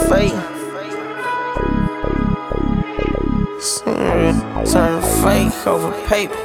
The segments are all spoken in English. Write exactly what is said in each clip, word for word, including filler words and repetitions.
fake. Turn fake over paper.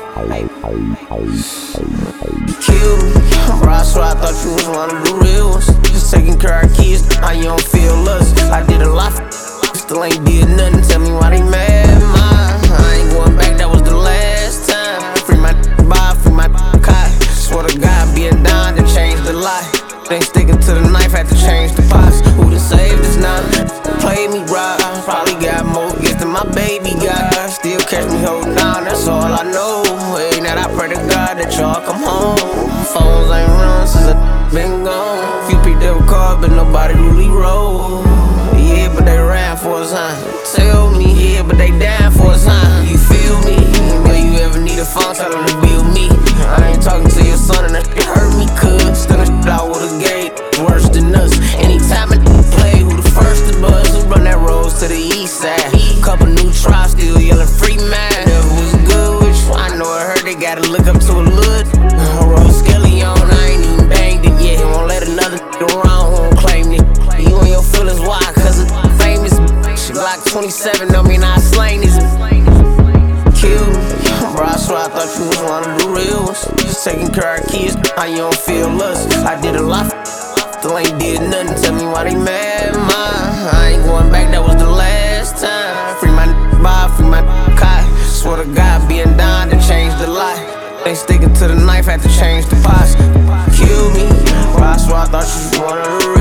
Killed me, bro, I swear I thought you was one of the real ones. Just taking care of kids, how you don't feel us. I did a lot, still ain't did nothing. Tell me why they mad, mine. I ain't going back, that was the last time. Free my bar, free my cot. Swear to God, being down to change the life. Ain't sticking to the knife, had to change the pots. Who done saved us now? Played me right, probably got more gifts than my baby got. Still catch me holding down, that's all I know. Hey, now I pray to God that y'all come home. Phones ain't run since I been gone. Few people that were called, but nobody really rolled. Yeah, but they ran for us, huh? Tell me, yeah, but they dying for us, huh? You feel me? Girl, you ever need a phone, tell them to build me. I ain't talking to your son and that shit hurt me, cuz still that shit out with a gate, worse than us. Anytime I play, who the first to buzz? Who run that road to the east side? Couple new tries, still yelling free man. Never was good with you, I know it hurt, they gotta look up to a lud. Roll skelly on, I ain't even banged it yet. He won't let another nigga around, won't claim it. You and your feelings, why? Cause it's famous. She Glock twenty-seven, don't mean I slain this. Killed me, bro, I swear I thought you was one of the real ones. Just taking care of kids, how you don't feel us. I did a lot, still ain't did nothing. Tell me why they mad, mine. I ain't going back, that was the last time. Free my bar, free my cot. Swear to God, being down to change the life. Ain't sticking to the knife, had to change the pots. Kill me, bro, I swear I thought you was one of the real.